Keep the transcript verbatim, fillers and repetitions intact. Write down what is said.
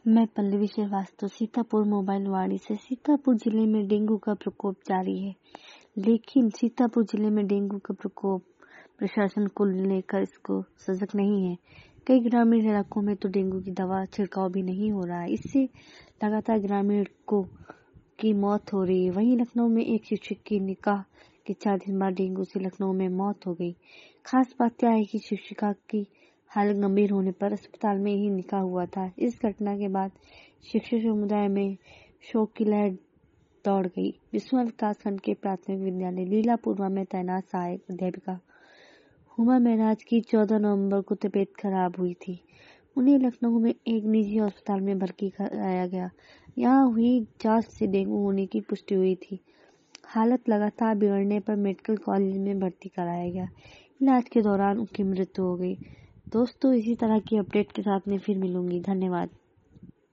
मैं पल्लवी श्रीवास्तव सीतापुर मोबाइल वाड़ी से। सीतापुर जिले में डेंगू का प्रकोप जारी है, लेकिन सीतापुर जिले में डेंगू का प्रकोप प्रशासन को लेकर इसको सजग नहीं है। कई ग्रामीण इलाकों में तो डेंगू की दवा छिड़काव भी नहीं हो रहा है। इससे लगातार ग्रामीण को की मौत हो रही है। वहीं लखनऊ में एक शिक्षक की निकाह के चार दिन बाद डेंगू से लखनऊ में मौत हो गई। खास बात क्या है कि शिक्षिका की हालत गंभीर होने पर अस्पताल में ही निकाह हुआ था। इस घटना के बाद शिक्षक समुदाय में शोक की लहर दौड़ गई। विश्वा विकासखंड के प्राथमिक विद्यालय लीलापुरवा में तैनात सहायक अध्यापिका हुमा महराज की चौदह नवंबर को तबीयत खराब हुई थी। उन्हें लखनऊ में एक निजी अस्पताल में भर्ती कराया गया। यहाँ हुई जांच से डेंगू होने की पुष्टि हुई थी। हालत लगातार बिगड़ने पर मेडिकल कॉलेज में भर्ती कराया गया। इलाज के दौरान उनकी मृत्यु हो गई। दोस्तों, इसी तरह की अपडेट के साथ मैं फिर मिलूंगी। धन्यवाद।